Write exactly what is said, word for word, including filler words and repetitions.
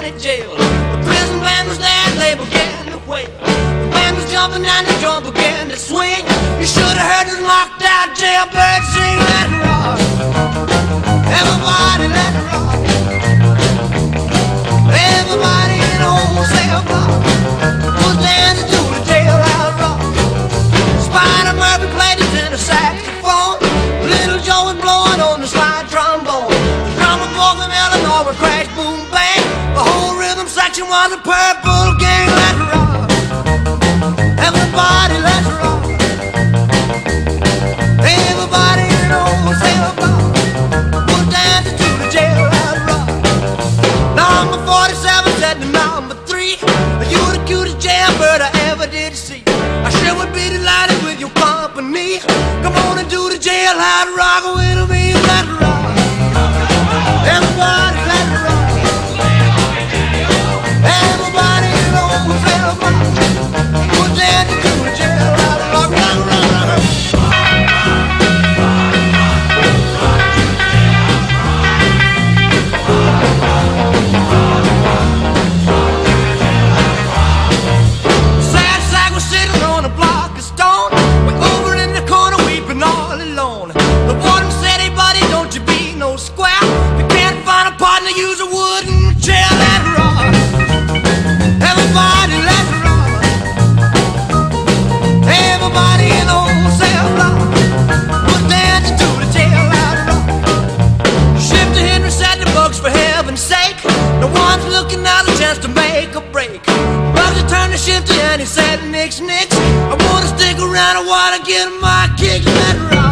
county jail. The prison band was there and they began to wail. The band was jumping and the drum began to swing. You should have heard this knocked out jailbird sing. Let it rock, everybody let it rock. Everybody in the whole cell block was dancing to the jailhouse rock. Spider Murphy played his tenor saxophone. Little Joe was blowing on the slide trombone. The drummer boy from Illinois would crash, boom, bang. The whole rhythm section was a Purple Gang. Let's rock, everybody, let's rock. Everybody in the whole cell block was dancing to the jailhouse rock. Number forty-seven said to number three, you the cutest jailbird I ever did see. I sure would be delighted with your company. Come on and do the jailhouse rock with me. Let's rock, everybody, let's rock. Everybody in the whole cell block was dancing to the jailhouse rock. Rock, rock, rock. Sad sack was sitting on a block of stone, way over in the corner weeping all alone. The warden said, hey buddy, don't you be no square. If you can't find a partner, use a wooden chair. Let's rock, everybody, let's rock. Everybody in the whole cell block was dancing to the jailhouse rock. Shifter Henry said the books, for heaven's sake, no one's looking out a chance to make a break. Bugsy turned to Shifter and he said, nix, nix, I wanna stick around, I wanna get my kicks. Let's rock.